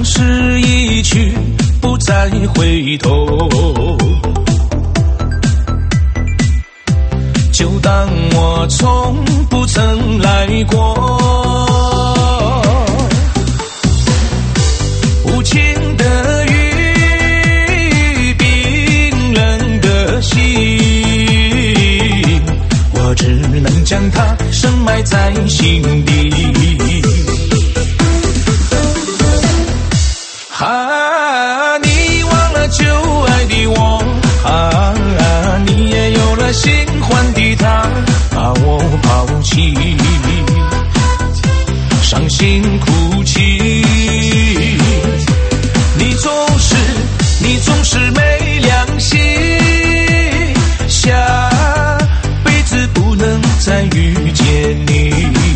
往事一去不再回头，就当我从不曾来过。无情的雨，冰冷的心，我只能将它深埋在心底。啊，你忘了旧爱的我，啊，你也有了新欢的他，把我抛弃，伤心哭泣。你总是没良心，下辈子不能再遇见你。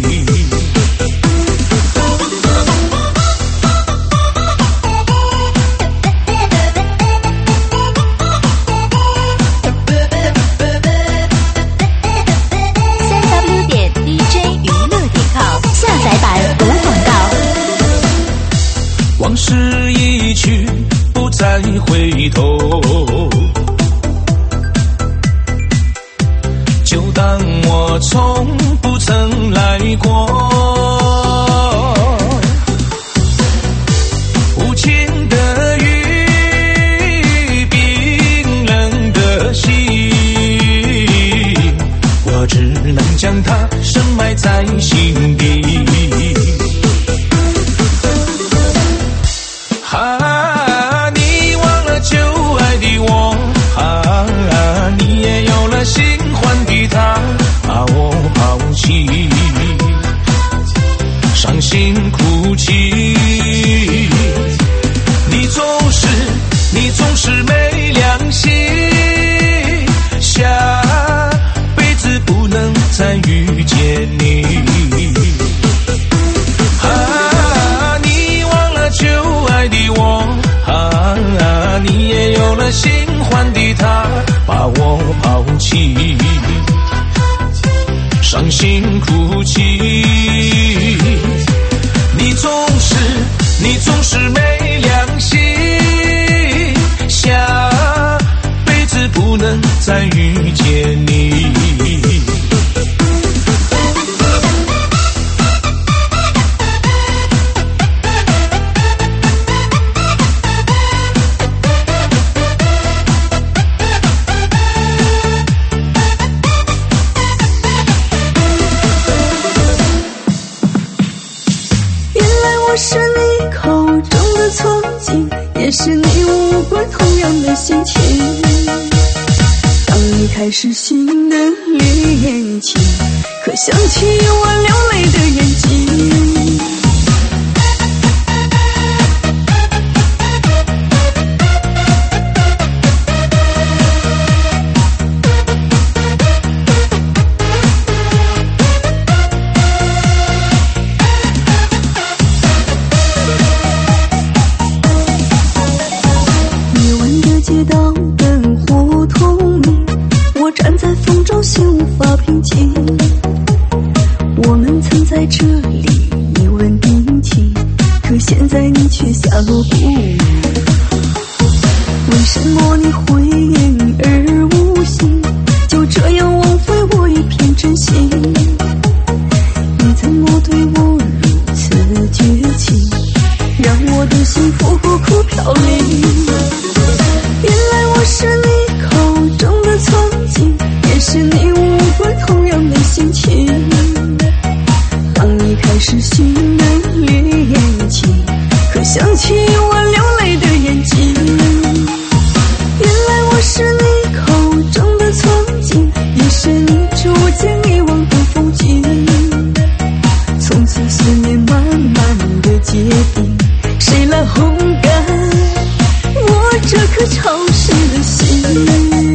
3w.dj娱乐.com 下载版无广告。 往事一去不再回头，就当我从不曾来过。无情的雨，冰冷的心，我只能将它深埋在心底。啊，你忘了旧爱的我，啊，你也有了新欢的他，把我抛弃，伤心哭泣。你总是没良心，下辈子不能再遇见你。你也有了新欢的他，把我抛弃，伤心哭泣。你总是没良心，下辈子不能再遇见你。 是你口中的憧憬，也是你无关同样的心情。当你开始新的恋情，可想起我流泪的眼睛。街道灯火通明，我站在风中心无法平静。我们曾在这里一吻定情，可现在你却下落不明。为什么你会言而无信，就这样枉费我一片真心？你怎么对我如此绝情，让我的心苦苦飘零？原来我是你口中的憧憬，也是你无关同样的心情。当你开始新的恋情，可想起我流泪的眼睛。原来我是你口中的憧憬，也是你逐渐遗忘的风景。从此思念慢慢的结冰，谁来烘干我这颗潮湿的心？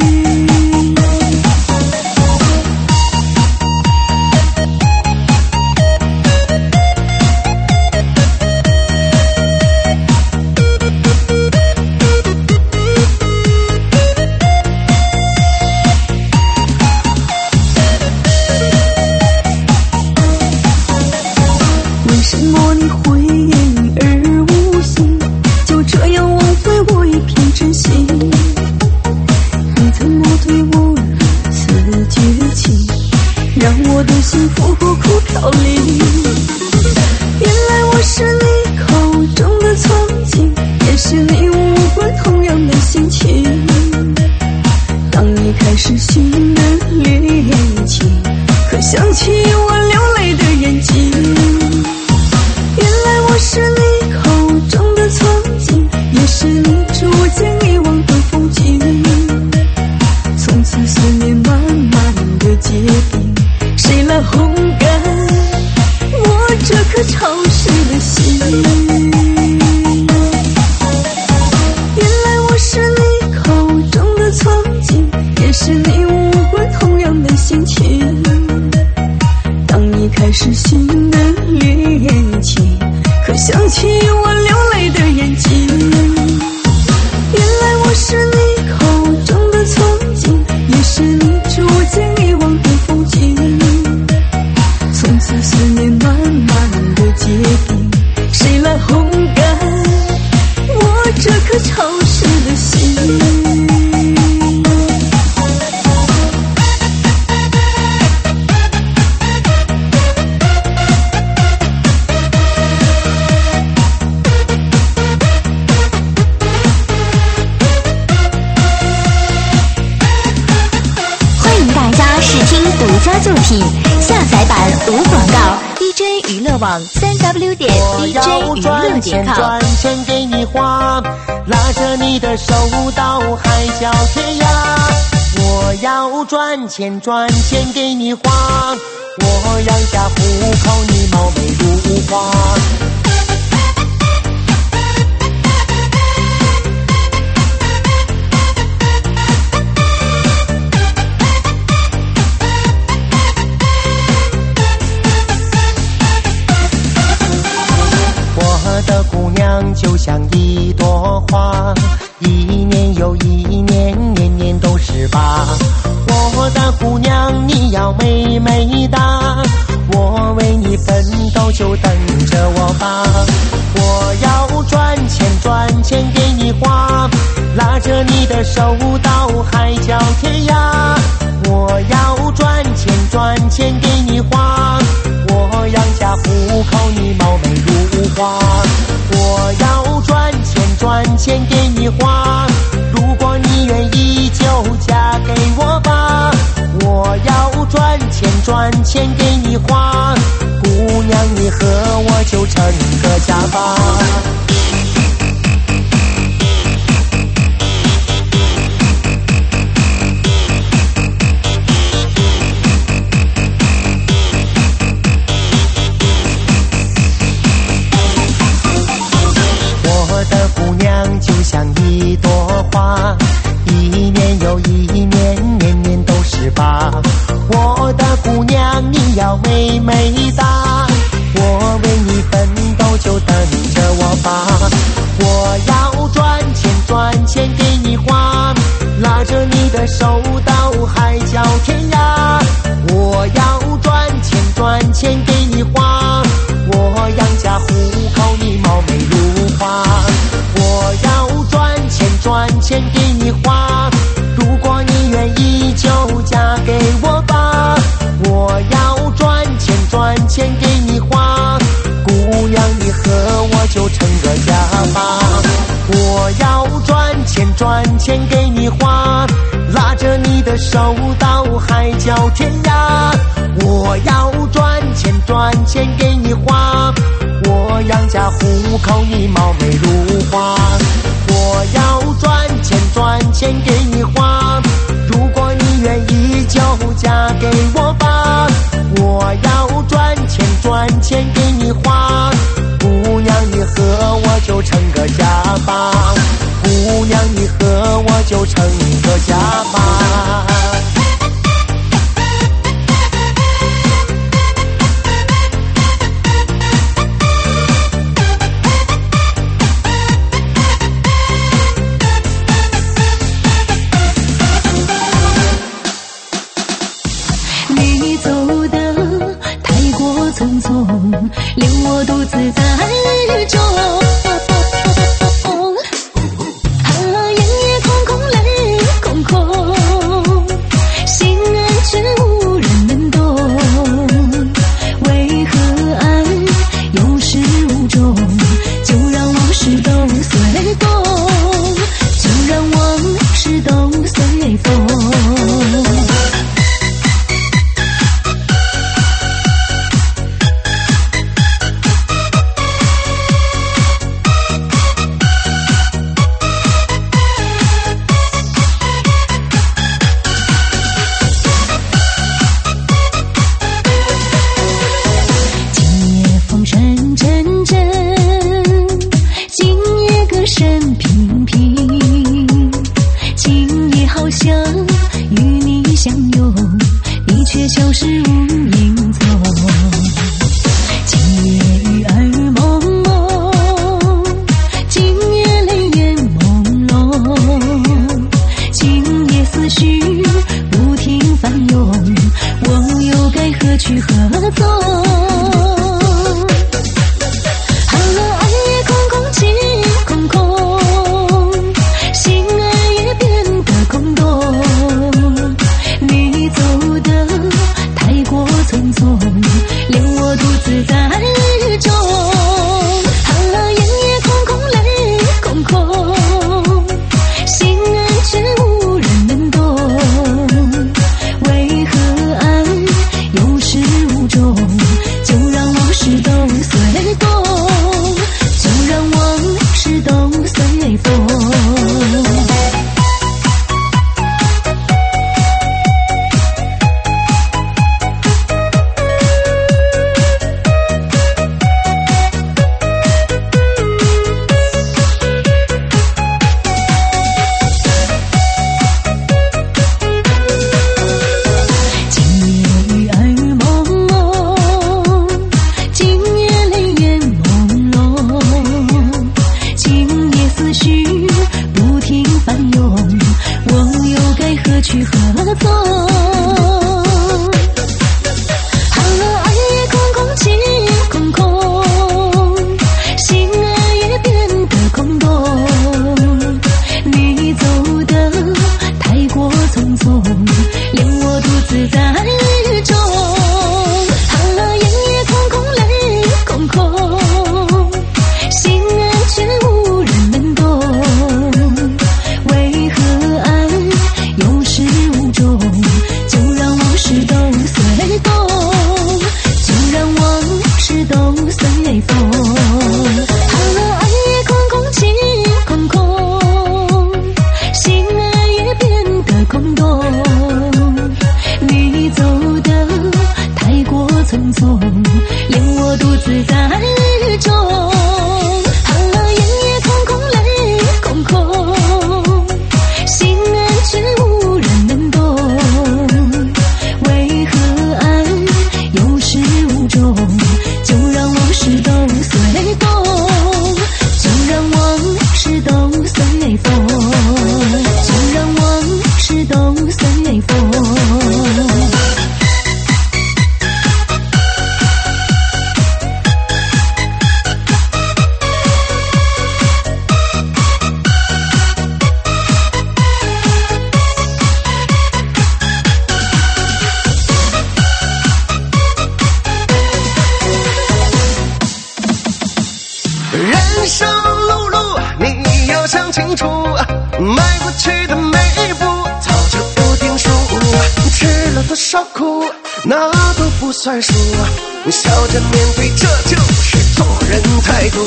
为什么你会言而无信， 幸福苦飘零。原来我是你口中的憧憬，也是你无过同样的心情。当你开始新的恋情，可想起我流泪的眼睛。原来我是你口中的憧憬，也是你逐渐遗忘的风景。从此思念慢慢的结冰，谁来烘干我这颗潮湿的心？原来我是你口中的憧憬，也是你无过同样的心情。当你开始新的恋情，可想起我流泪的眼睛。原来我是你口中的憧憬，也是你逐渐遗忘的风景。从此思念慢慢的结冰，谁来烘干我这颗潮湿的心？ 独家作品下载版无广告 ，DJ 娱乐网3w.dj娱乐.com。 赚钱给你花，拉着你的手到海角天涯。我要赚钱给你花，我养家糊口，你貌美如花。我的姑娘就像一朵花，一年又一年，年年都18。我的姑娘你要美美哒，我为你奋斗就等着我吧。我要赚钱给你花，拉着你的手到海角天涯。我要赚钱给你花，我养家糊口，你貌美如花。我要赚钱给你花，如果你愿意就嫁给我吧。我要赚钱给你花，姑娘你和我就成个家吧。我的姑娘就像一朵花，一年又一年，年年都18。我的姑娘你要美美哒，我为你奋斗就等着我吧。我要赚钱给你花，拉着你的手到海角天涯。我要赚钱给你花，我养家糊口，你貌美如花。我要赚钱给你花，如果你愿意就嫁给我吧。我要赚钱给你花，姑娘你和我就成个家吧。我要赚钱给你花，拉着你的手到海角天涯。我要赚钱给你花，我养家糊口，你貌美如花。我要赚钱给你花，如果你愿意就嫁给我吧。我要赚钱给你花，姑娘你和我就成个家吧。姑娘你和我就成个家吧。 你走的太过匆匆，令我独自在雨中。夜夜空空，泪空空，心安却无人能懂。 随风。寒冷暗夜空空气空空，心儿也变得空洞。你走得太过匆匆，连我独自在雨中。寒冷夜夜空空泪空空，心儿却无人能懂。为何爱有始无终？就让往事都随风，就让往事都随风，就让往事都随风。 人生路路，你要想清楚，迈过去的每一步，早就有定数。吃了多少苦，那都不算数。笑着面对，这就是做人态度。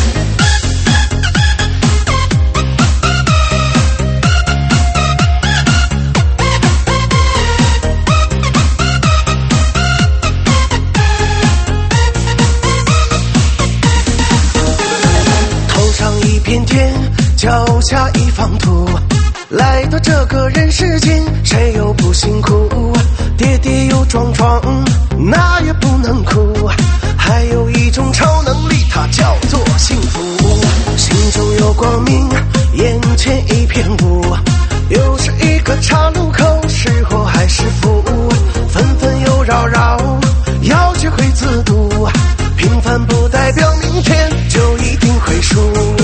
一片天，脚下一方土，来到这个人世间，谁又不辛苦？跌跌又撞撞，那也不能哭。还有一种超能力，它叫做幸福。心中有光明，眼前一片雾，又是一个岔路口，是祸还是福？纷纷又扰扰，要学会自渡。平凡不代表明天就一定会输。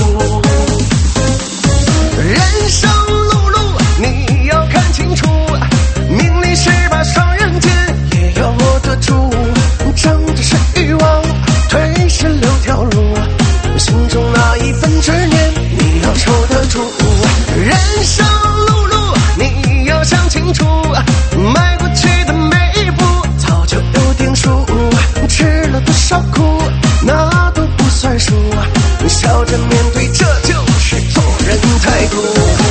人生路路，你要看清楚，名利是把双刃剑，也要握得住。争执是欲望，退是留条路。心中那一份执念，你要守得住。人生路路，你要想清楚，迈过去的每一步，早就有定数。吃了多少苦，那都不算数。笑着面对，这就是做人态度。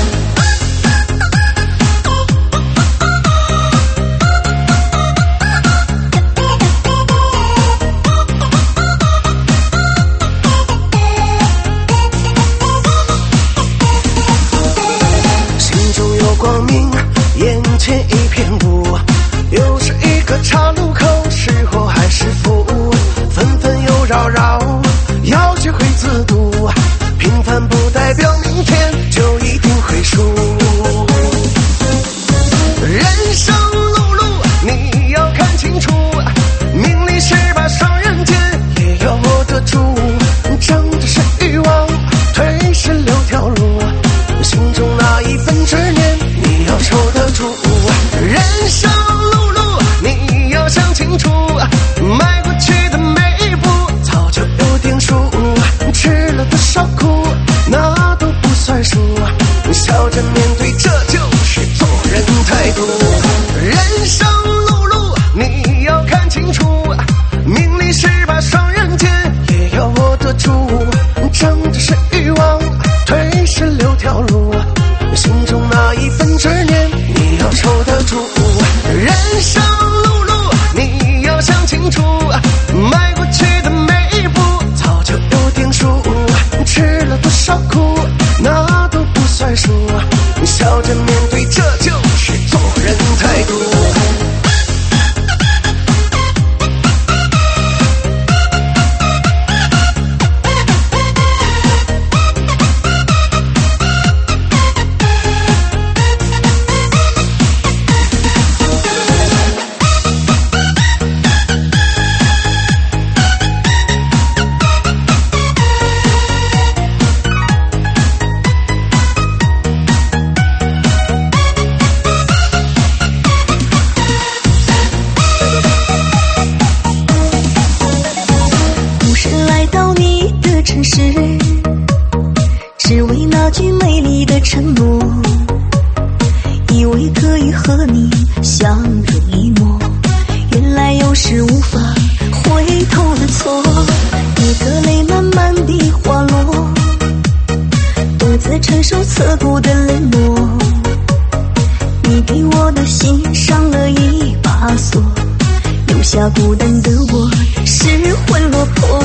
心中有光明，眼前一片雾，又是一个岔路口，是祸还是福？纷纷又扰扰，要学会自渡。平凡不代表明天就一定会输。人生路路，你要看清楚，名利是把双刃剑，也要握得住。争执是欲望，退是留条路。心中那一份执念，你要守得住。人生路路，你要想清楚，迈过去的每一步，早就有定数。吃了多少苦，那都不算数。笑着面对，这就是做人态度。人生路路，你要看清楚，名利是把双刃剑，也要握得住。争执是欲望，退是留条路。心中那一份执念，你要守得住。人生路路，你要想清楚，迈过去的每一步，早就有定数。吃了多少苦，那都不算数。笑着面对，这就是做人态度。 城市，只为那句美丽的承诺，以为可以和你相濡以沫，原来有时无法回头的错。 承受刺骨的冷漠。你给我的心上了一把锁，留下孤单的我失魂落魄。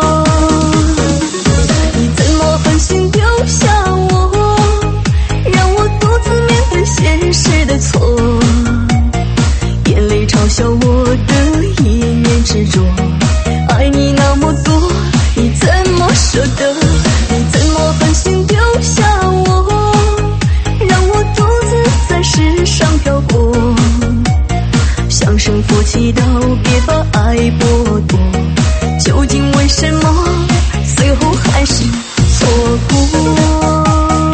你怎么狠心丢下我，让我独自面对现实的错，眼泪嘲笑我的一念执着。爱你那么多，你怎么舍得？你怎么狠心丢下我，让我独自在世上漂泊？向神佛祈祷，别把爱剥夺。究竟为什么最后还是错过？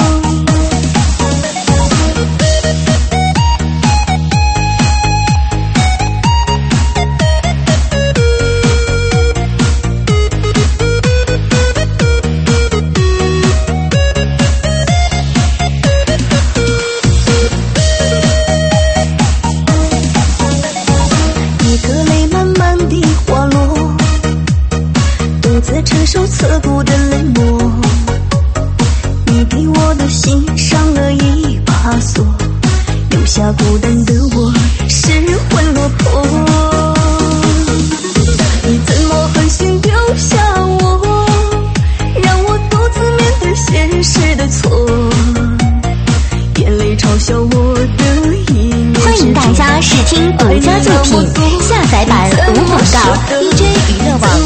承受刺骨的冷漠，你给我的心上了一把锁，留下孤单的我失魂落魄。你怎么狠心丢下我，让我独自面对现实的错，眼泪嘲笑我的一念执着。 欢迎大家试听独家作品，下载版无广告 DJ 娱乐网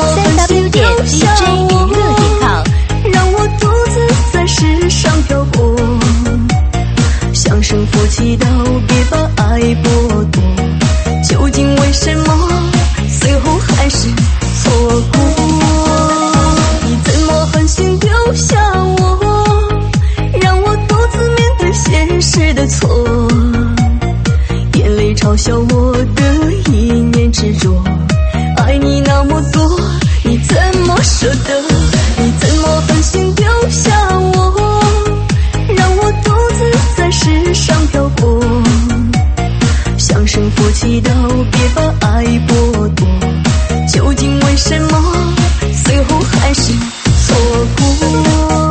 3w.dj娱乐.com， 让我独自在世上漂泊。向神佛祈祷，别把爱剥夺。究竟为什么最后还是错过？你怎么狠心丢下我，让我独自面对现实的错，眼泪嘲笑我的一念执着。爱你那么多，你怎么舍得？你怎么狠心丢下我，让我独自在世上漂泊？向神佛祈祷，别把爱剥夺。究竟为什么最后还是错过？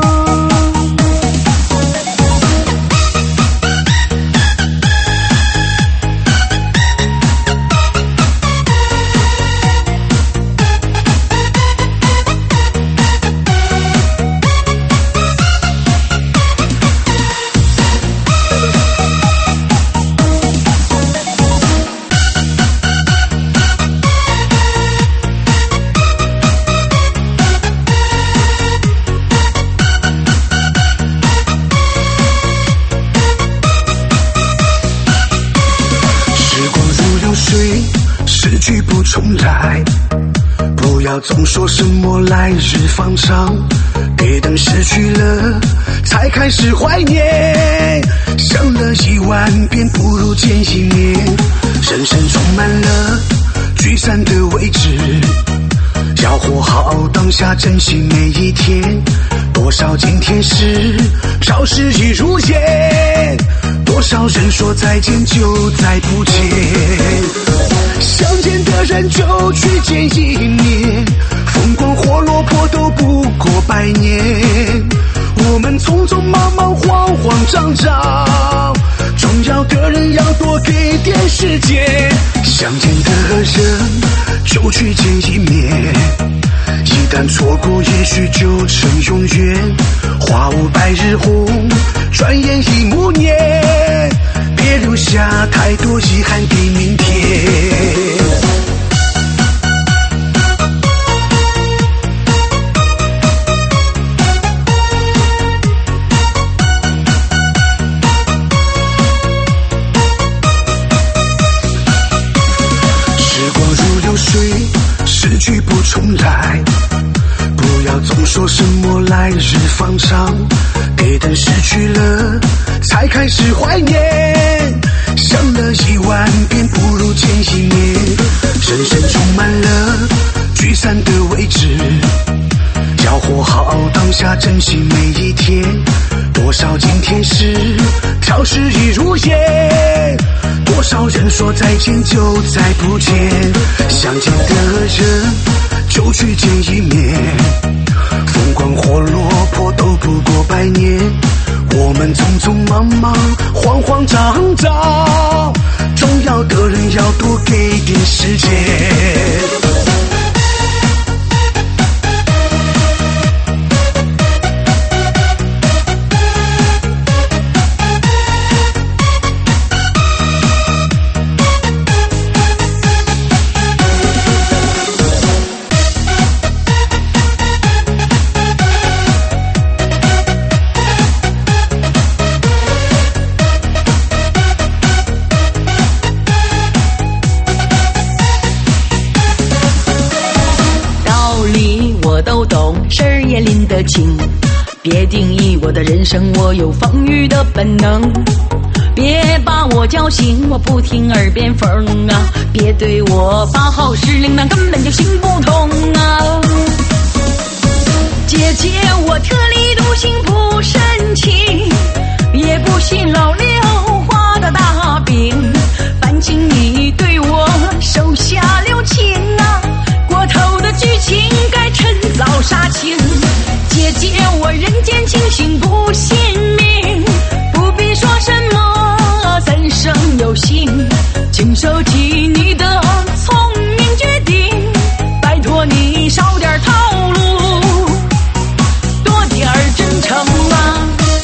失去不重来，不要总说什么来日方长，别等失去了才开始怀念，想了10000遍不如见一面，人生充满了聚散的位置，要活好当下，珍惜每一天，多少今天事飘逝已如烟，多少人说再见就再不见，相见的人就去见一面，风光或落魄都不过100年，我们匆匆忙忙慌慌张张，重要的人要多给点时间，相见的人就去见一面，一旦错过也许就成永远，花无百日红，转眼一暮年，别留下太多遗憾给明天。失去不重来，不要总说什么来日方长，别等失去了才开始怀念，想了10000遍不如见一面，人生充满了聚散的位置，要活好当下，珍惜每一天，多少今天事飘逝已如烟，多少人说再见就再不见，相见的人就去见一面，风光或落魄都不过100年， 事也拎得清。别定义我的人生，我有防御的本能。别把我叫醒，我不听耳边风啊！别对我发号施令，那根本就行不通啊！姐姐，我特立独行不生气，也不信老六画的大饼。烦请你对我手下留情啊！过头的剧情该趁早杀青。姐姐，我人间清醒不信命，不必说什么三生有幸，请收起你的聪明决定，拜托你少点套路，多点真诚啊！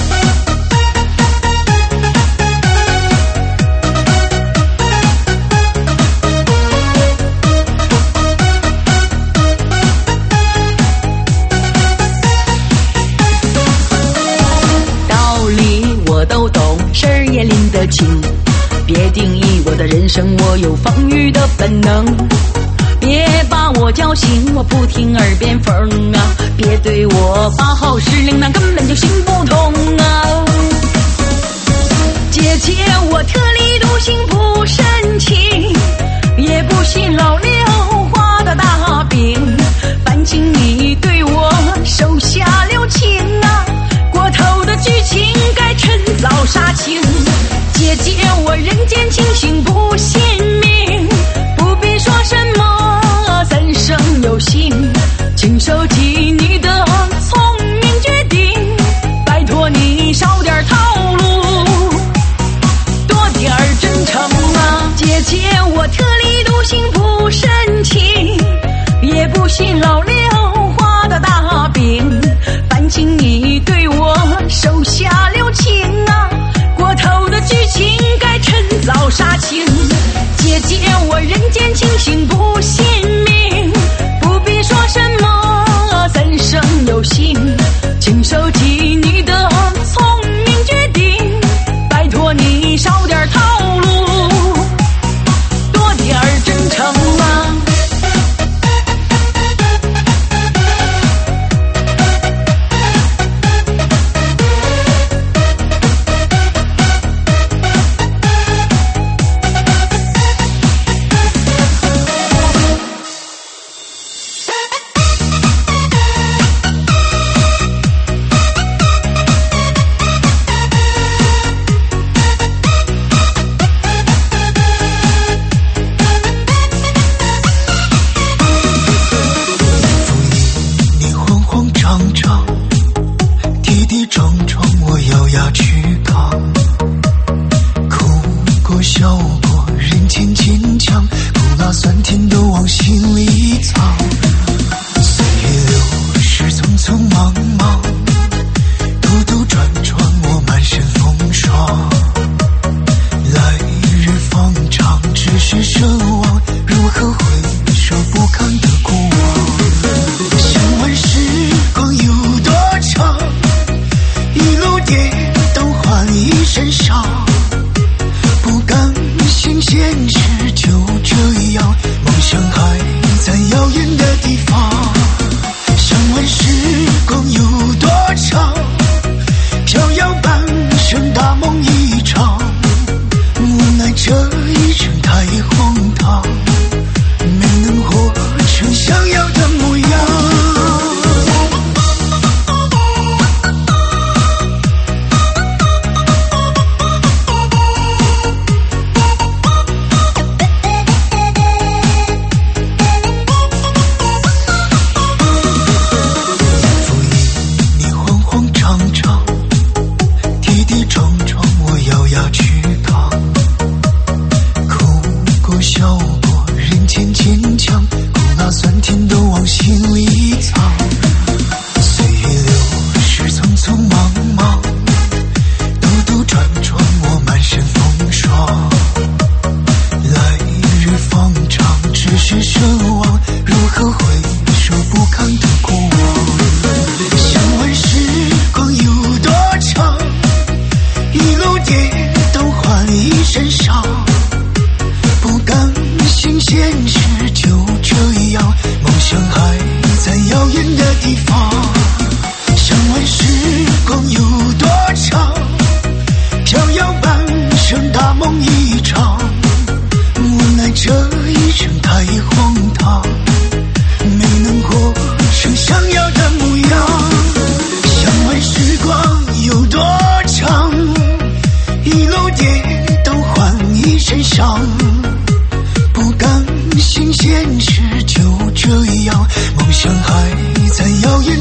都懂，事儿也拎得清。别定义我的人生，我有防御的本能。别把我叫醒，我不听耳边风啊！别对我发号施令，那根本就行不通啊！姐姐，我特立独行不生气，也不信老六画的大饼。烦请你对我手下留情啊！过头的剧情该趁早杀青。姐姐，我人间清醒不信命，不必说什么三生有幸，请收起你的聪明决定，拜托你少点套路，多点真诚啊！姐姐，我特立独行不生气，也不信老六画的大饼。烦请你对我手下留情啊！过头的剧情该趁早杀青。姐姐，我人间清醒不信命，不必说什么三生有幸，请收起你的聪明决定，拜托你少点套路，多点真诚啊！ 想还在遥远的地方，想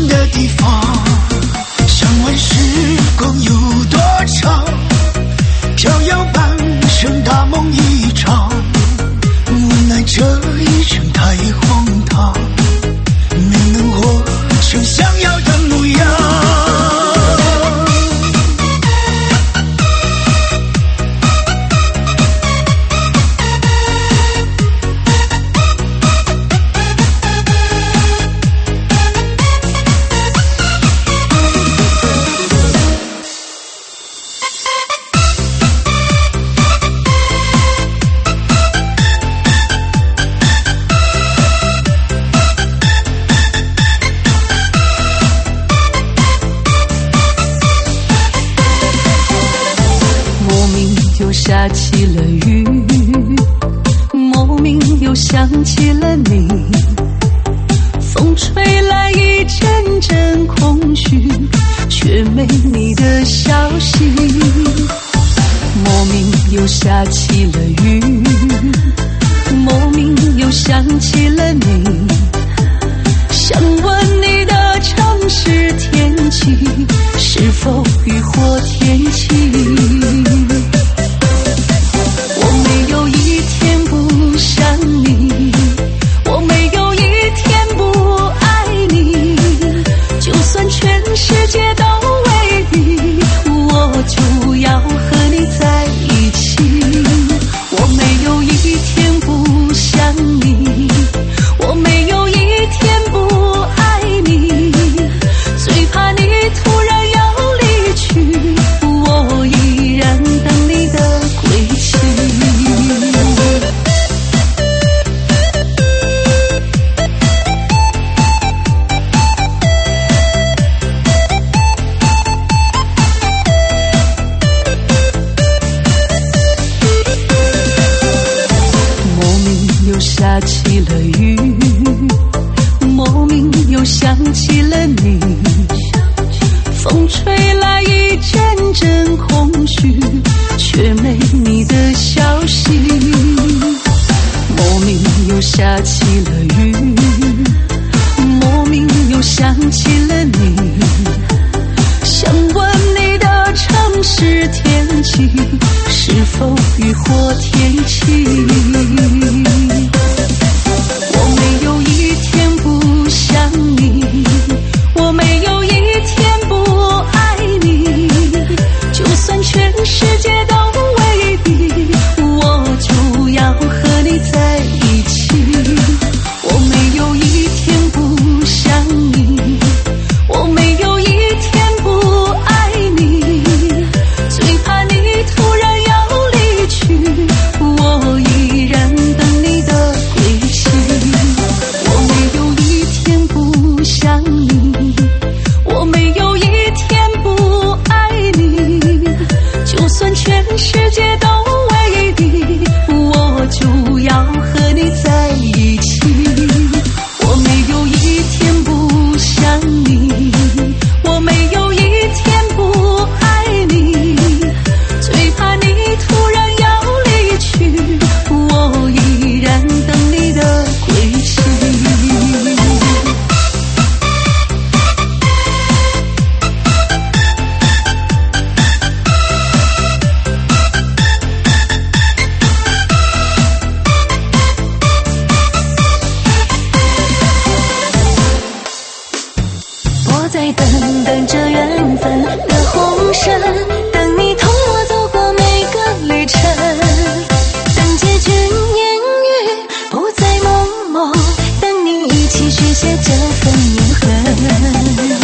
的地方。想问时光有多长？飘摇半生，大梦一场。无奈这一生太荒唐，没能活成想要的模样。 下起了雨，莫名又想起了你，风吹来一阵阵空虚，却没你的消息。莫名又下起了雨，莫名又想起了你，想问你的城市天气是否雨或天气。世界都为敌，我就要和你在一起。我没有一天不想你，我没有一天不爱你，最怕你突然要离去，我依然等你的归期。下起了雨，莫名又想起了你，风吹来一阵阵空虚，却没你的消息。莫名又下起了雨，莫名又想起了你，想问你的城市天气是否雨或天气。我没有一天不想你，我没有一天不爱你，就算全世界都为敌，我就要和你在一起。我没有一天不想你，我没有一天不爱你，最怕你突然要离去，我依然等你的归期。我没有一天不想你，我没有一天不爱你，就算全世界都为敌，我就要和你在一起。我没有一天不想你，我没有一天不爱你，最怕你突然要离去，我依然等你的归期。我在等着缘分的红绳，等你同我走过每个旅程，等结局言语不再懵懵，等你一起续写这份永恒。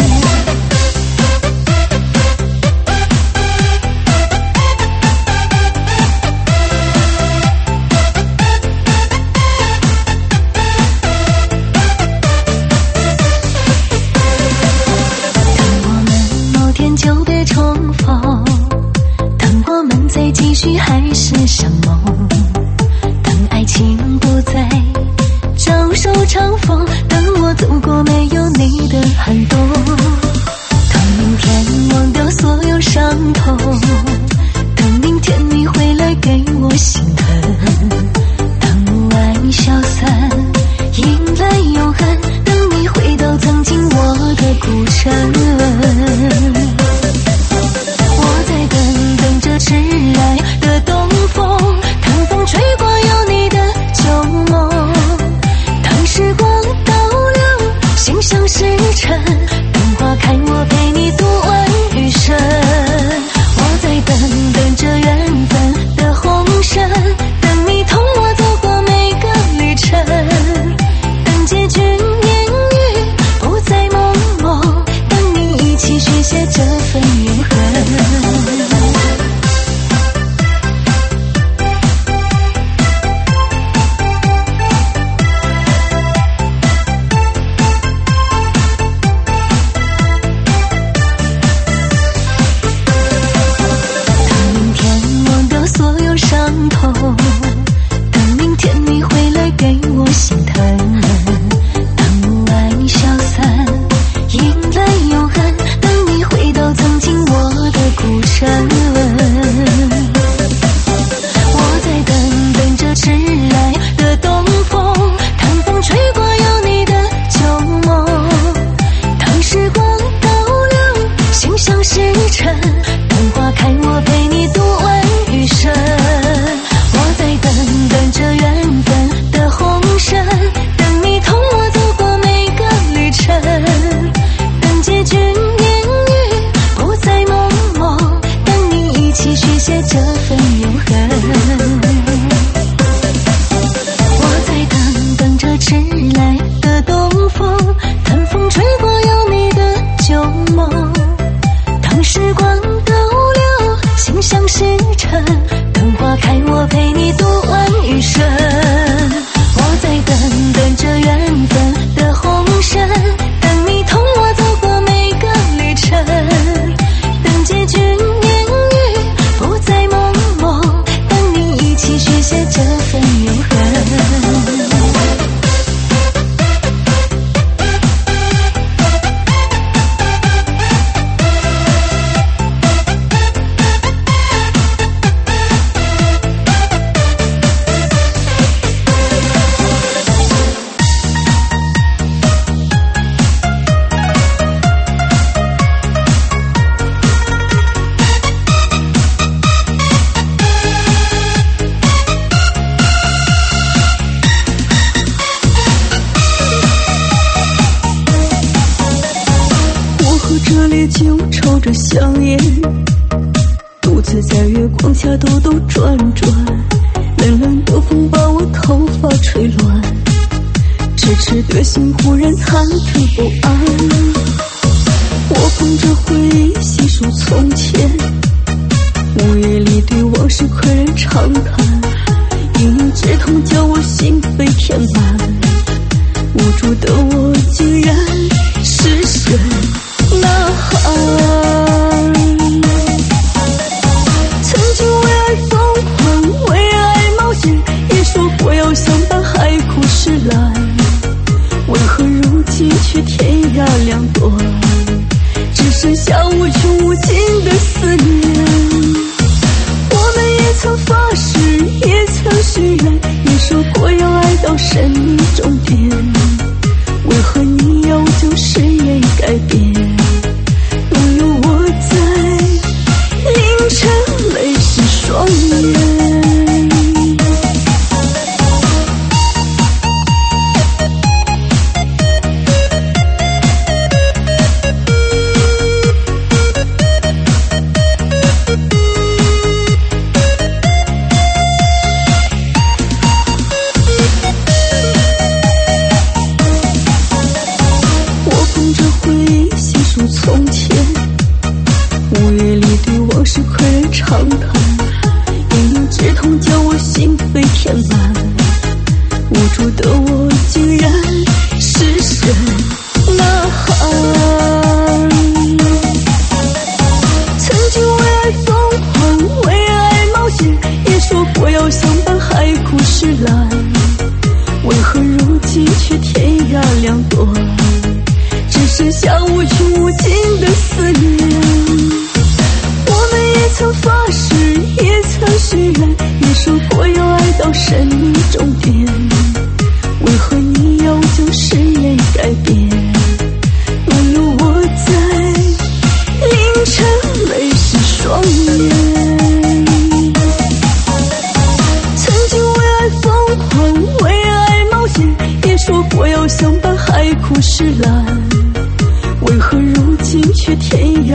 就别重逢， 古城。我在等着迟来的东风，唐风吹过有你的旧梦。当时光倒流，心像石沉，等花开我陪你度完余生。我在等着缘分的红尘，等你同我走过每个旅程，等结局烟雨不再朦胧，等你一起续写这份永恒。等明天你回来给我心疼，当雾霭消散，迎来永恒，等你回到曾经我的古城。我在等着迟来的东风，唐风吹过有你的旧梦。当时光倒流，心像石沉，等花开我陪你度完余生。等着缘分的红尘，等你同我走过每个旅程，等结局烟雨不再朦胧，等你一起续写这份永恒。我在等着迟来的东风，寒风吹过有你的旧梦。当时光倒流，心像石沉，等花开我陪你度完余生。我在等着缘分的红尘，等你同我走过每个旅程，等结局烟雨不再朦胧，等你一起续写这份永恒。就抽着香烟，独自在月光下兜兜转转，冷冷的风把我头发吹乱，痴痴的心忽然忐忑不安。我捧着回忆细数从前，午夜里对往事喟然长叹，隐隐之痛叫我心扉填满，无助的我竟然失神呐喊。曾经为爱疯狂，为爱冒险，也说过要相伴海枯石烂，为何如今却天涯两端，只剩下无穷无尽的思念。我们也曾发誓，也曾许愿，也说过要爱到生命终点，为何你要就誓言改变，独留我在凌晨泪湿双眼。从前午夜里对往事喟然长谈，隐隐之痛叫我心扉填满，无助的我竟然失神呐喊。曾经为爱疯狂，为爱冒险，也说过要相伴海枯石烂，为何如今却天涯两端，只剩下无穷无尽的思念。我们也曾发誓，也曾许愿，也说过要爱到生命终点，为何你要将誓言改变，独留我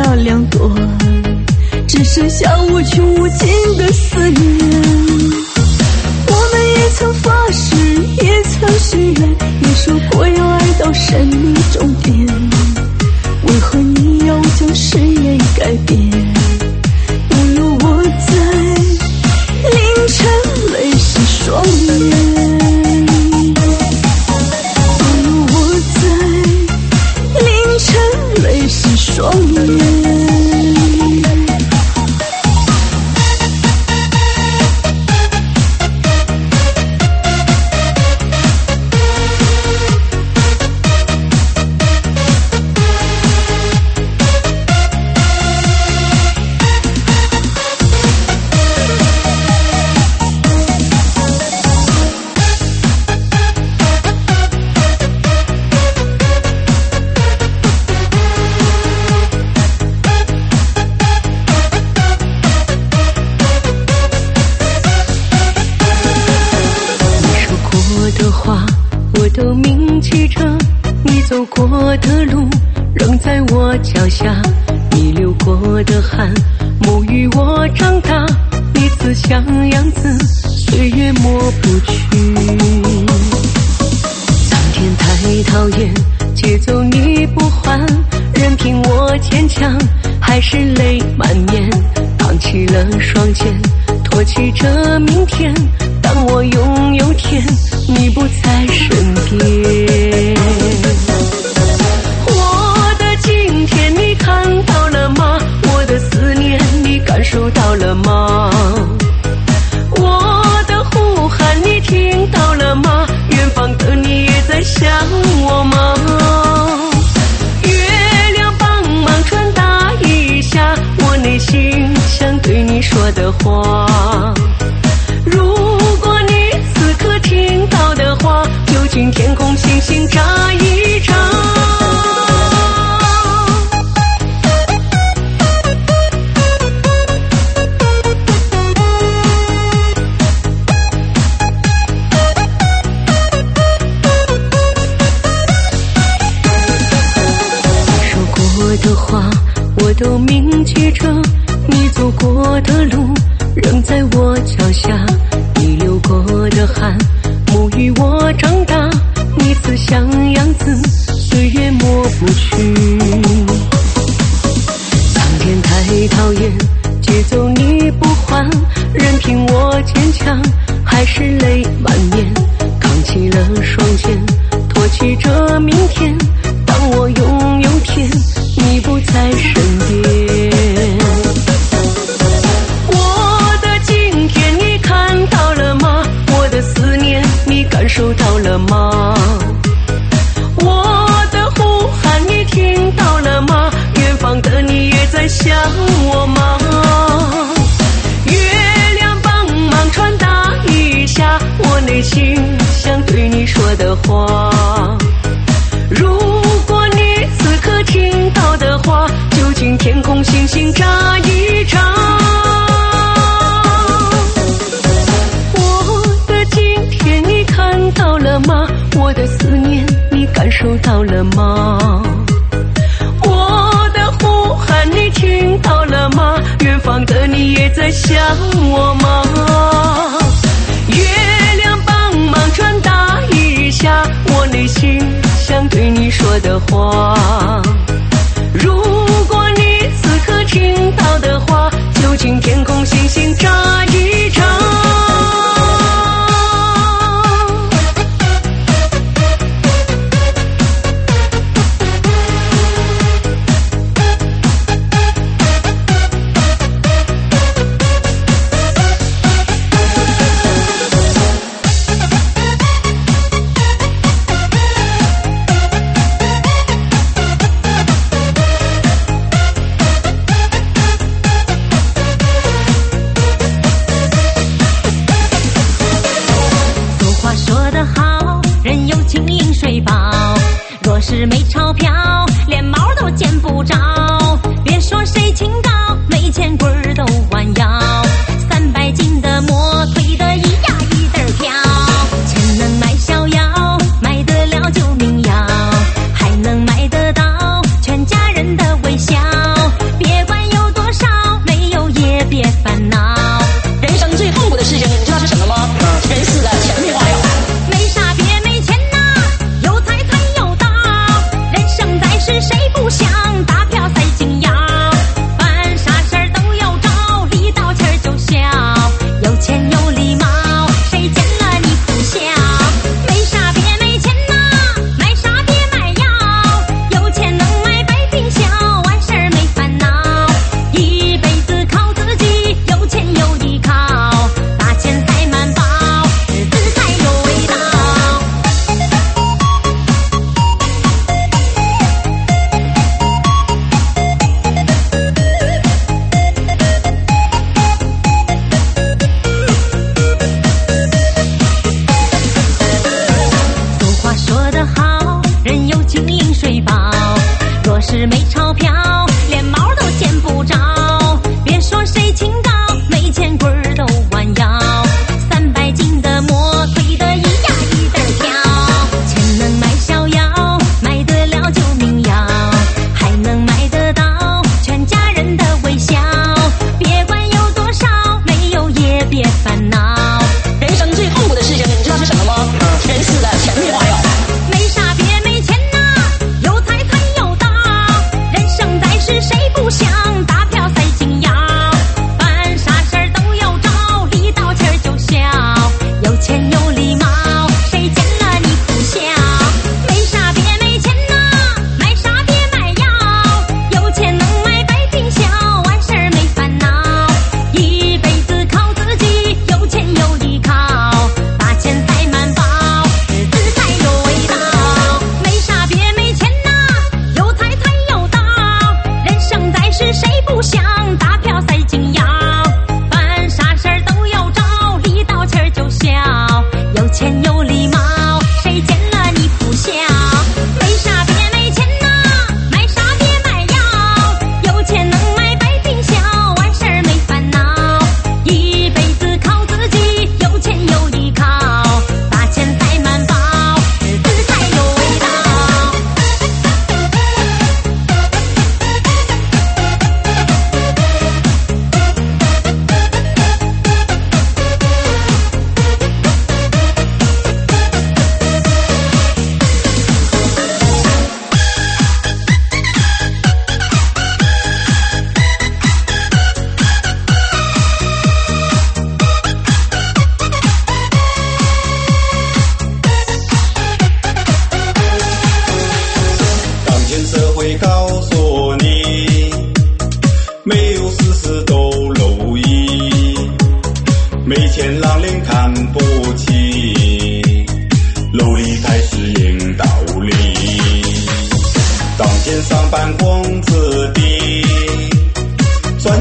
那两端，只剩下无穷无尽的思念。我们也曾发誓，也曾许愿，也说过要爱到生命终点，为何你要将誓言改变？不如我在凌晨泪湿双眼，不如我在凌晨泪湿双眼。都铭记着，你走过的路仍在我脚下，你流过的汗沐浴我长大，你慈祥样子岁月抹不去。苍天太讨厌，节奏你不换，任凭我坚强，还是泪满面，扛起了双肩，托起这明天。当我拥有天，你不在身边。我的今天你看到了吗？我的思念你感受到了吗？我的呼喊你听到了吗？远方的你也在想我吗？月亮帮忙传达一下我内心想对你说的话。听到的话，究竟天空星星眨一眨。你说过的话我都铭记着，你走过的路仍在我脚下，你流过的汗沐浴我长大，你慈祥样子岁月抹不去。苍天太讨厌，节奏你不换，任凭我坚强，还是泪满面，扛起了双肩，托起这明天。当我拥有天，你不在身边。我的今天你看到了吗？我的思念你感受到了吗？我的呼喊你听到了吗？远方的你也在想我吗？月亮帮忙传达一下我内心想对你说的话。如果你此刻听到的话，究竟天空星星眨一眨。看到了吗？我的思念你感受到了吗？我的呼喊你听到了吗？远方的你也在想我吗？月亮帮忙传达一下我内心想对你说的话。如果你此刻听到的话，究竟天空星星眨一眨。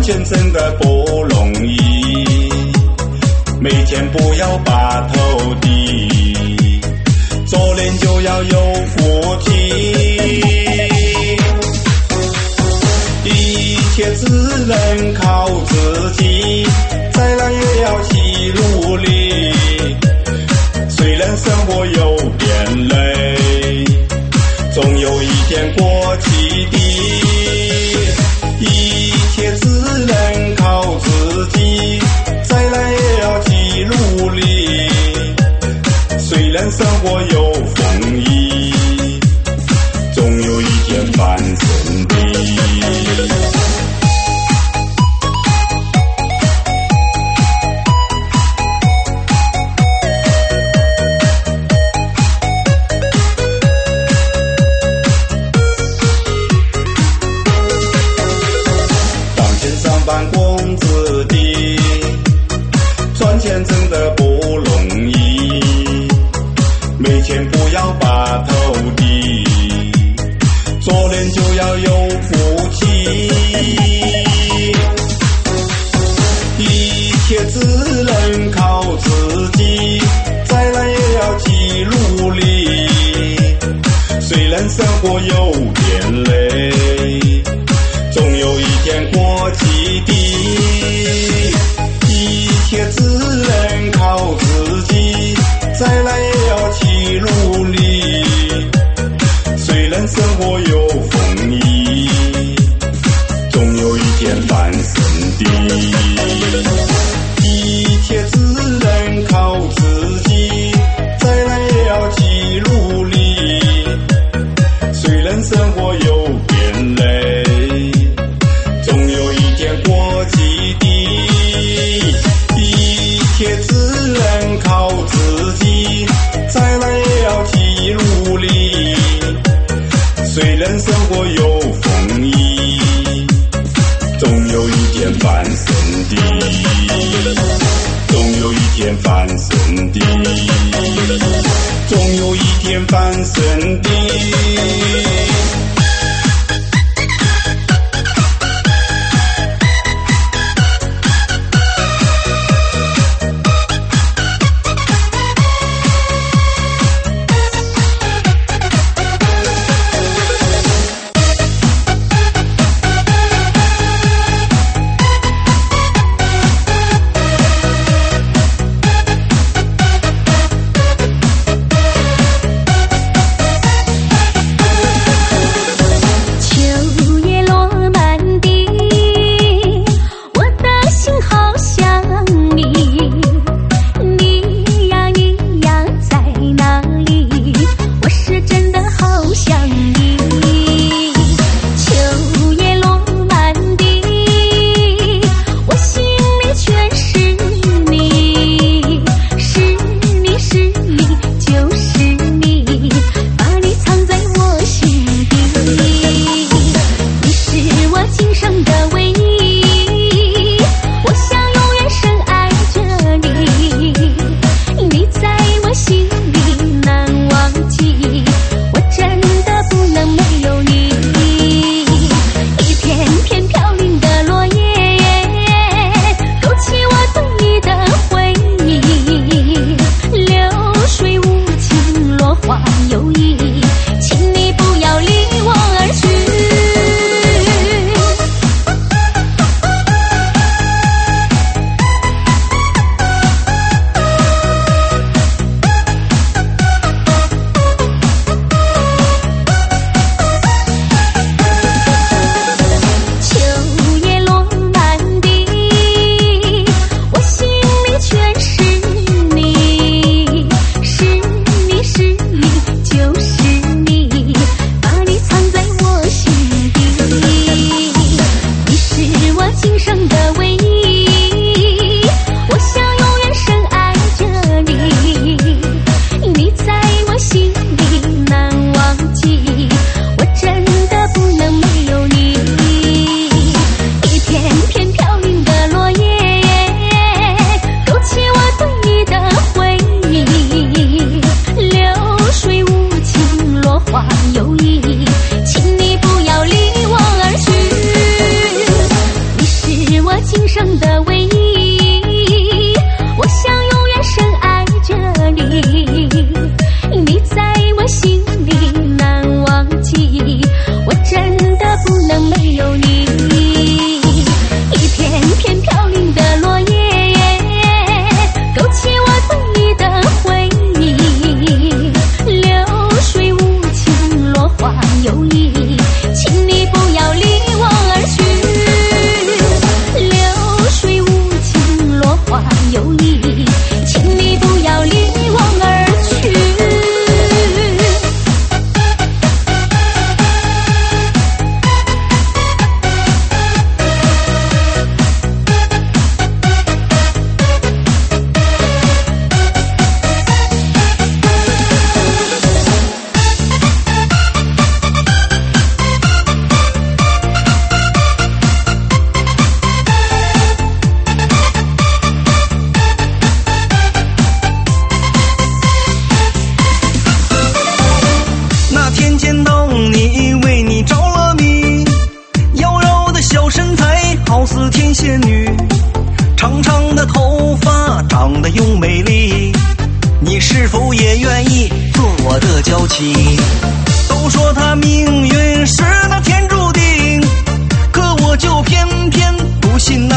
钱真的不容易，没钱不要把头低，做人就要有福气，一切只能靠自己，再难也要去努力，虽然生活有点累，总有一天过起的，一切只能靠自己，再难也要去努力，虽然生活有风雨，总有一天翻身的。办工资的，赚钱真的不容易，没钱不要把头低，做人就要有福气，一切只能靠自己，再难也要去努力，虽然生活有点累，总有一天过起的，一切只能靠自己，再难也要去努力，虽然生活有风雨，总有一天翻身的，一切只能靠自己，再难也要去努力，虽然生活有点累，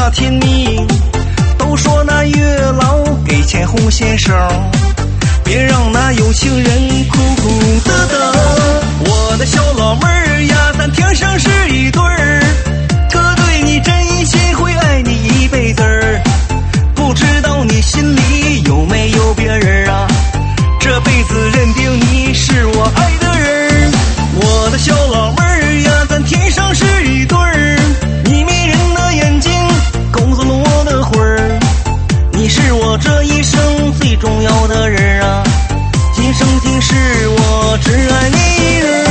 那天你都说那月老给牵红线手，别让那有情人苦苦的等。我的小老妹儿呀，咱天生是一对儿，哥对你真心会爱你一辈子儿。不知道你心里有没有别人啊？这辈子认定你是我爱的人。我的小老妹儿呀，咱天生是一对儿，你迷人的眼睛勾走了我的魂儿。你是我这一生最重要的人啊，今生今世我只爱你一人。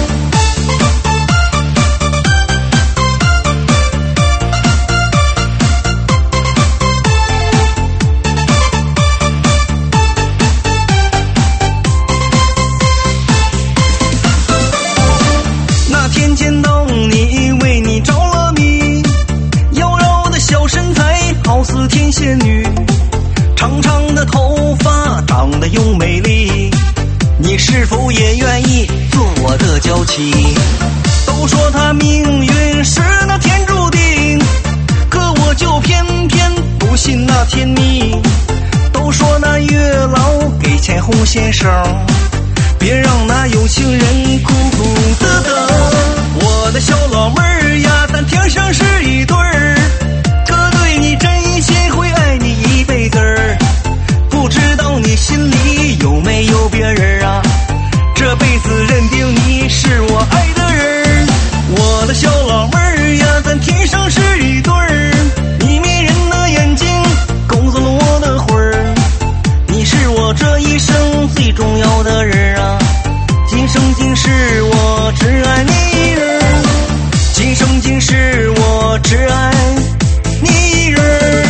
那天见到你，为你着了迷，妖娆的小身材好似天仙女，长长的头发长得又美丽，你是否也愿意做我的娇妻？都说他命运是那天注定，可我就偏偏不信那天命。都说那月老给牵红线手，别让那有情人苦苦的等。我的小老妹儿呀，咱天生是一对儿，哥对你真心会爱你一辈子儿。不知道你心里有没有别人啊？这辈子认定你是我爱的人。我的小老妹儿呀，咱天生是一对儿，你迷人的眼睛勾走了我的魂儿。你是我这一生最重要的人啊，今生今世我只爱你一人，今生今世我只爱你一人。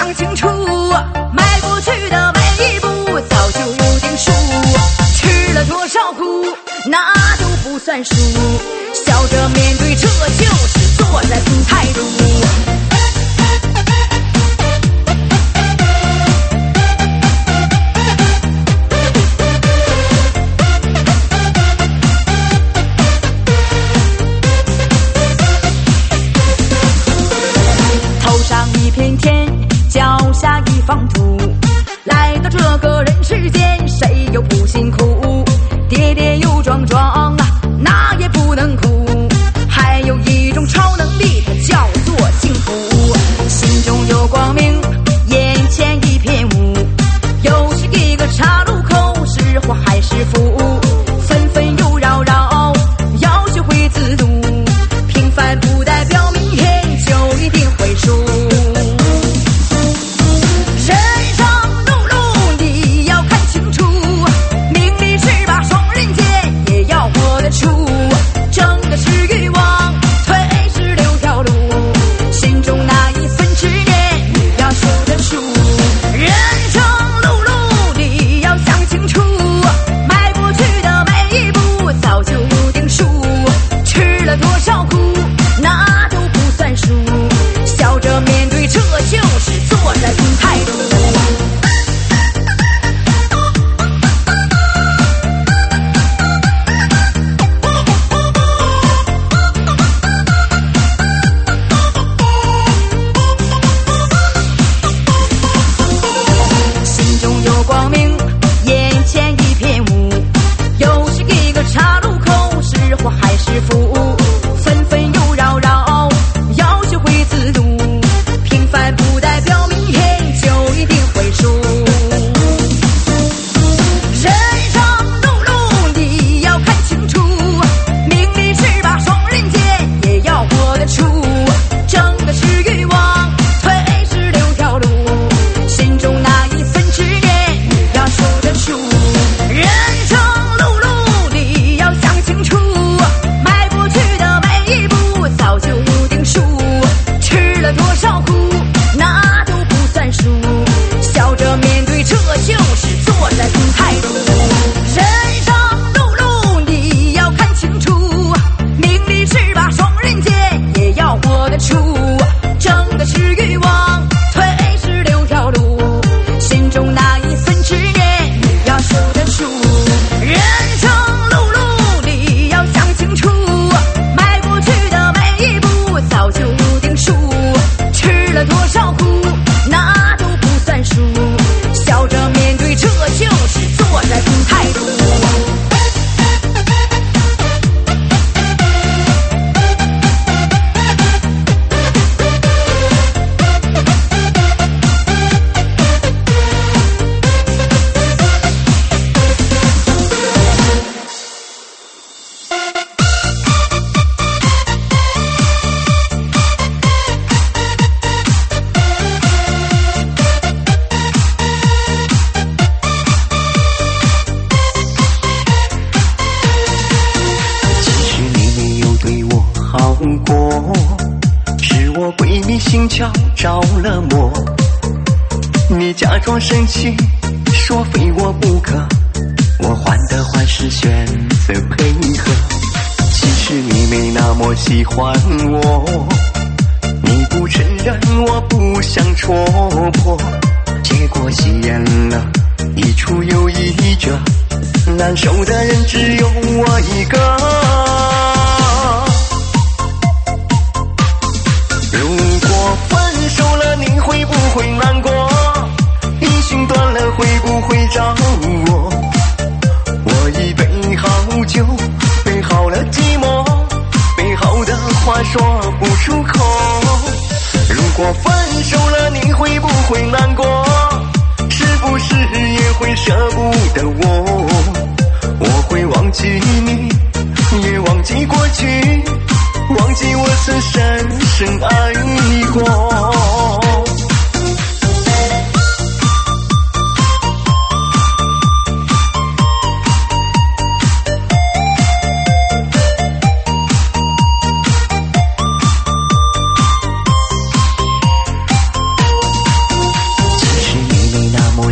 想清楚，迈过去的每一步早就定数，吃了多少苦那都不算数，笑着面对，这就是做人态度。头上一片天，脚下一方土，来到这个人世间，谁又不辛苦？跌跌又撞撞，那也不能哭。还有一种超能力，它叫做幸福。心中有光明，眼前一片雾。又是一个岔路口，是祸还是福？纷纷又扰扰，要学会自度。平凡不代表明天就一定会输。人生路路你要看清楚，名利是把双刃剑，也要活得出。争的是欲望，退是留条路，心中那一份执念，你要守得住。人生路路你要想清楚，迈过去的每一步早就定数，吃了多少苦那都不算数，笑着面对，这就是做人态度。心中有光明，眼前一片雾。又是一个岔路口，是祸还是福？纷纷又扰扰，要学会自度。平凡不代表明天就一定会输。人生路路你要看清楚，名利是把双刃剑，也要活得出。争的是欲望，退是留条路，心中那一份执念，你要守得住。人生路路你要想清楚，迈过去的每一步早就定数，吃了多少苦那都不算数，笑着面对，这就是做人态度。人生路路你要看清楚，名利是把双刃剑，也要活得出。争的是欲望，退是留条路，心中那一份执念，你要守得住。人生路路你要想清楚，迈过去的每一步早就定数，吃了多少苦那都不算数，笑着面对，这就是做人态度。 其实你没有对我好过，是我鬼迷心窍着了魔。你假装生气，说非我不可，我患得患失，选择配合。其实你没那么喜欢我，你不承认，我不想戳破，结果戏演了一出又一折，难受的人只有我一个。如果分手了，你会不会难过？音讯断了，会不会找我？我已备好酒，备好了寂寞，备好的话说不出口。如果分手了，你会不会难过？是不是也会舍不得我？我会忘记你，也忘记过去，忘记我曾深深爱过。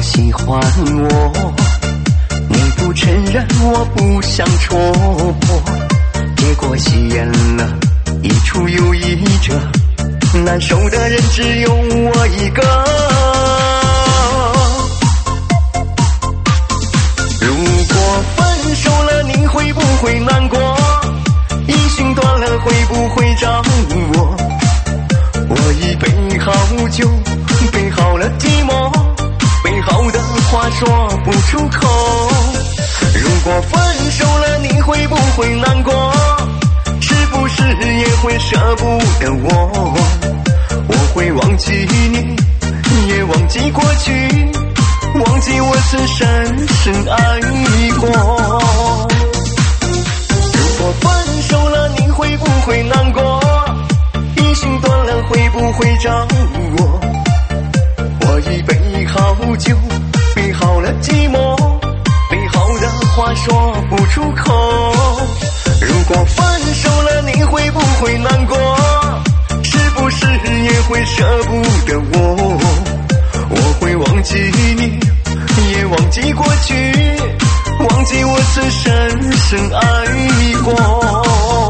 喜欢我，你不承认，我不想戳破，结果戏演了一出又一折，难受的人只有我一个。如果分手了，你会不会难过？音讯断了，会不会找我？我已备好酒，备好了寂寞，备好的话说不出口。如果分手了，你会不会难过？是不是也会舍不得我？我会忘记你，也忘记过去，忘记我曾深深爱过。如果分手了，你会不会难过？音讯断了，会不会找我？我已备好酒，备好了寂寞，备好的话说不出口。如果分手了，你会不会难过？是不是也会舍不得我？我会忘记你，也忘记过去，忘记我曾深深爱过。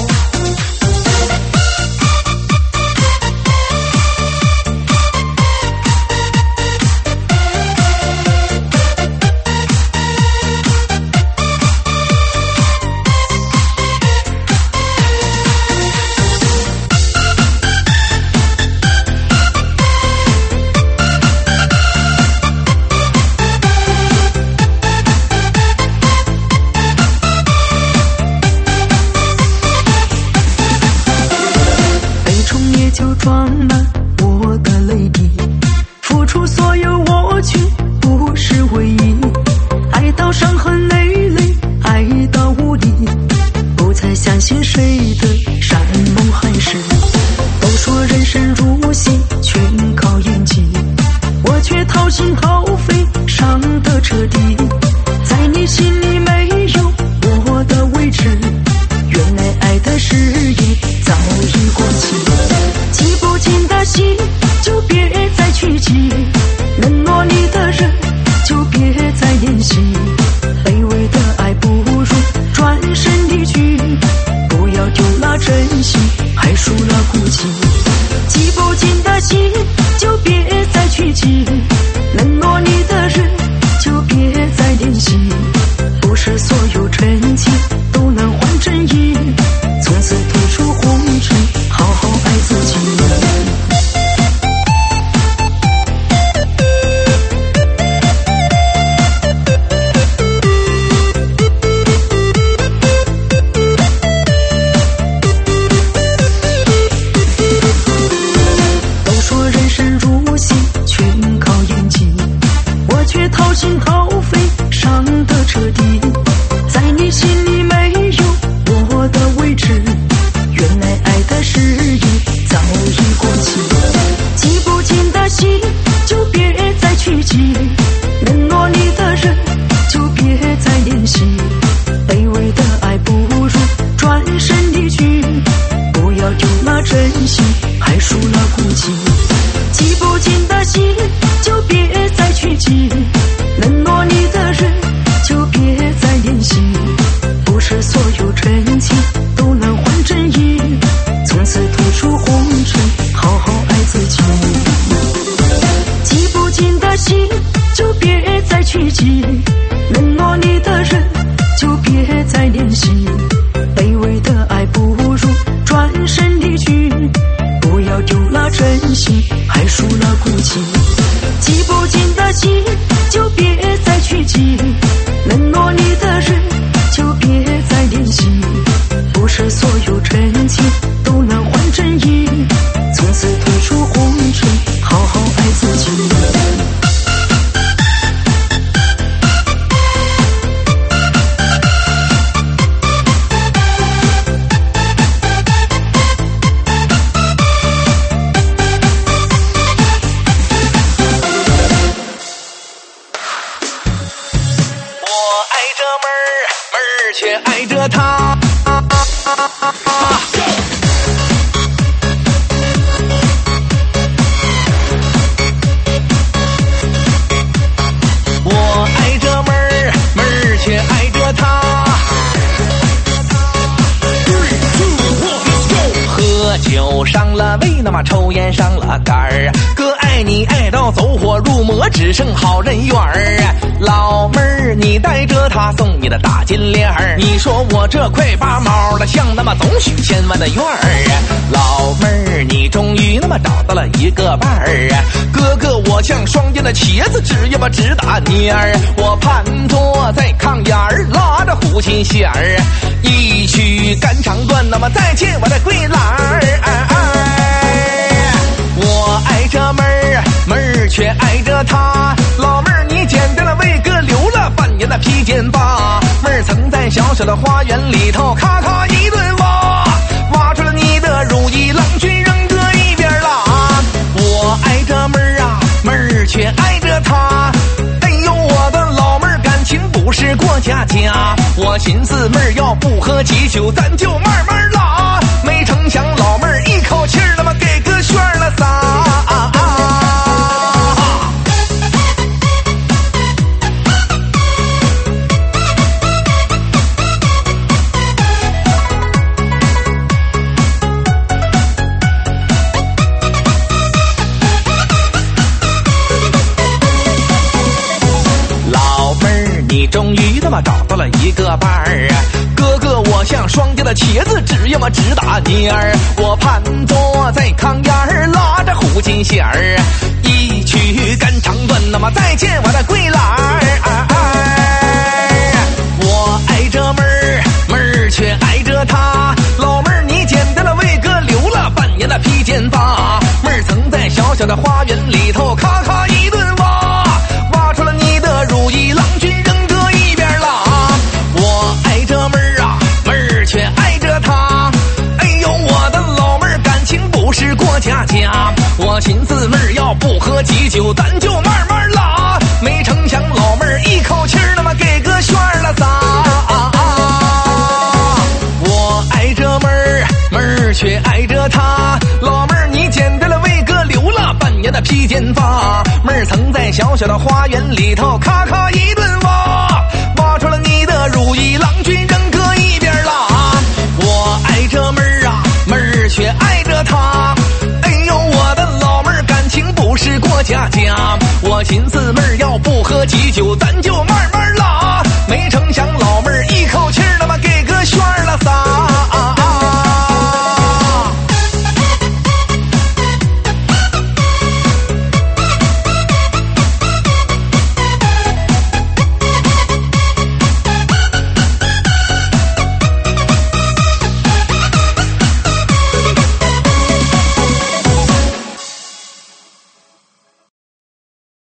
装满我的泪滴，付出所有我却不是唯一，爱到伤痕累累，爱到无力，不再相信谁的山盟海誓。都说人生如戏，全靠演技，我却掏心掏肺，伤得彻底。在你心里没有我的位置，原来爱的誓言早已过期。记不进的心就别再去记，冷落你的人就别再联系，卑微的爱不如转身离去，不要丢了真心还输了骨气。记不进的心就别再去记，冷落你的人就别再联系，不是所有真情都能换真意，从此退出红尘，好好爱自己。都说人生如戏，全靠演技，我却掏心掏肺，伤得彻底。在你心里没有我的位置，原来爱的誓言早已过期。记不进的心就别再去记，冷落你的人就别再联系，卑微的爱不如转身离去，不要丢了真心还输了骨气。记不进的心就别再去记，冷落你的人就别再联系，不是所有真情都能换真意，从此退出红尘，好好爱自己。记不进的心就别再去记，冷落你的人就别再联系，卑微的爱不如转身离去，不要丢了真心还输了骨气。记不进的心就别再去记，冷落你的人就别再联系，不是所有真情都能换真意，从此退出红尘，好好爱自己。 却爱着他。 么抽烟上了杆儿，哥爱你爱到走火入魔，只剩好人缘儿。老妹儿，你带着他送你的大金链儿，你说我这快八毛的，像那么总许千万的愿儿。老妹儿，你终于那么找到了一个伴儿，哥哥我像双肩的茄子，直呀吧直打蔫儿。我盘坐在炕沿儿，拉着胡琴弦儿，一曲肝肠断，那么再见我的桂兰儿。我爱着妹儿，妹儿却爱着他。老妹儿，你简单的为哥留了半年的披肩发。妹儿曾在小小的花园里头咔咔一顿挖，挖出了你的如意郎君，扔搁一边啦。我爱着妹儿啊，妹儿却爱着他。哎呦，我的老妹儿感情不是过家家。我寻思妹儿要不喝几酒，咱就慢慢拉。没成想老妹儿一口气儿那么给哥炫了仨。你终于他妈找到了一个伴儿，哥哥我像双肩的茄子，直呀嘛直打蔫儿。我盘坐在炕沿儿，拉着胡琴弦儿，一曲肝肠断，那么再见我的桂兰儿。我爱着妹儿，妹儿却爱着他。老妹儿，你简单的为哥留了半年的披肩发。妹儿曾在小小的花园里头咔咔一顿挖，挖出了你的如意郎君，却爱着他。哎呦，我的老妹儿感情不是过家家。我寻思妹儿要不喝几酒，咱就慢慢拉。没成想老妹儿一口气儿那么给哥炫了仨。我爱着妹儿，妹儿却爱着他。老妹儿，你简单的为哥留了半年的披肩发。妹儿曾在小小的花园里头咔咔一顿挖，挖出了你的如意郎君，扔搁一边啦。我爱着妹儿啊，妹儿却爱着他。哎呦，我的老妹儿感情不是过家家。我寻思妹儿要不喝几酒，咱就